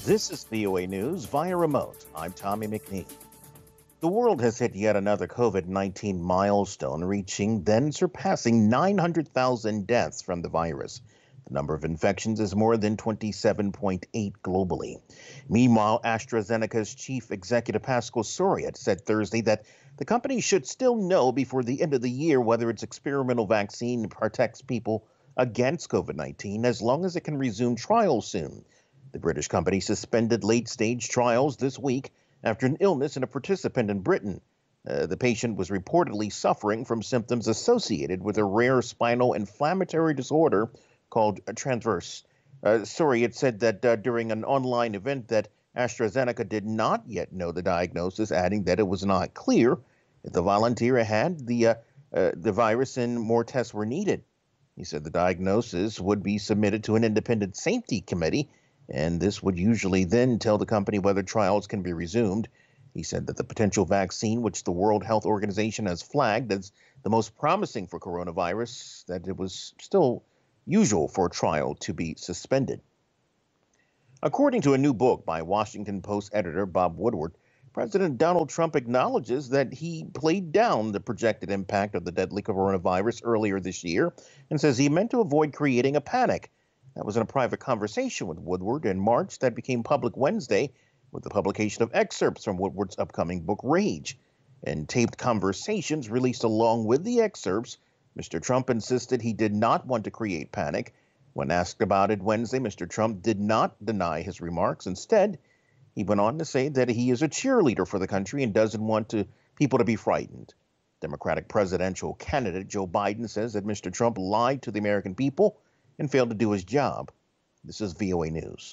This is VOA News via remote. I'm Tommy McNeil. The world has hit yet another COVID 19 milestone, reaching then surpassing 900,000 deaths from the virus. The number of infections is more than 27.8 globally. Meanwhile, AstraZeneca's chief executive Pascal Soriot said Thursday that the company should still know before the end of the year whether its experimental vaccine protects people against COVID 19 as long as it can resume trials soon. The British company suspended late-stage trials this week after an illness in a participant in Britain. The patient was reportedly suffering from symptoms associated with a rare spinal inflammatory disorder called transverse. Sorry, it said that during an online event that AstraZeneca did not yet know the diagnosis, adding that it was not clear if the volunteer had the virus and more tests were needed. He said the diagnosis would be submitted to an independent safety committee, and this would usually then tell the company whether trials can be resumed. He said that the potential vaccine, which the World Health Organization has flagged as the most promising for coronavirus, that it was still usual for a trial to be suspended. According to a new book by Washington Post editor Bob Woodward, President Donald Trump acknowledges that he played down the projected impact of the deadly coronavirus earlier this year and says he meant to avoid creating a panic. That was in a private conversation with Woodward in March that became public Wednesday with the publication of excerpts from Woodward's upcoming book, Rage. In taped conversations released along with the excerpts, Mr. Trump insisted he did not want to create panic. When asked about it Wednesday, Mr. Trump did not deny his remarks. Instead, he went on to say that he is a cheerleader for the country and doesn't want people to be frightened. Democratic presidential candidate Joe Biden says that Mr. Trump lied to the American people and failed to do his job. This is VOA News.